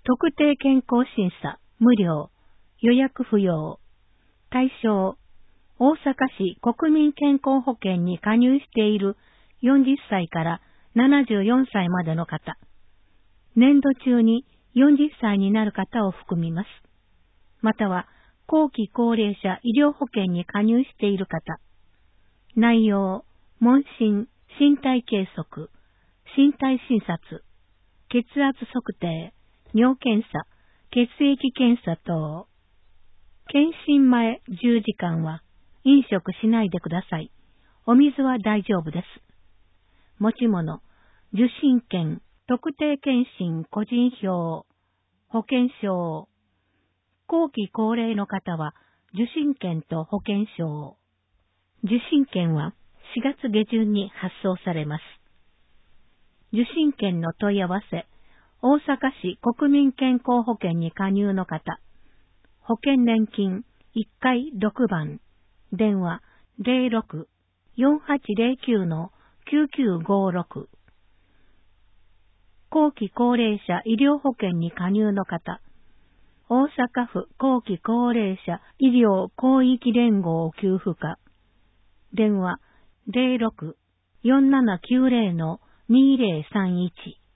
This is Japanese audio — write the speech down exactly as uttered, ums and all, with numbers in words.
特定健康審査、無料、予約不要。対象、大阪市国民健康保険に加入しているよんじゅっさいからななじゅうよんさいまでの方。年度中によんじゅっさいになる方を含みます。または、後期高齢者医療保険に加入している方。内容、問診、身体計測、身体診察、血圧測定、尿検査、血液検査等。検診前じゅうじかんは飲食しないでください。お水は大丈夫です。持ち物、受診券、特定健診個人票、保険証。後期高齢の方は受診券と保険証。受診券はしがつげじゅんに発送されます。受診券の問い合わせ、大阪市国民健康保険に加入の方。保険年金いっかいろくばん。電話 ゼロろく よんはちゼロきゅう きゅうきゅうごろく。後期高齢者医療保険に加入の方。大阪府後期高齢者医療広域連合給付課。電話 ゼロろく よんななきゅうゼロ にゼロさんいち。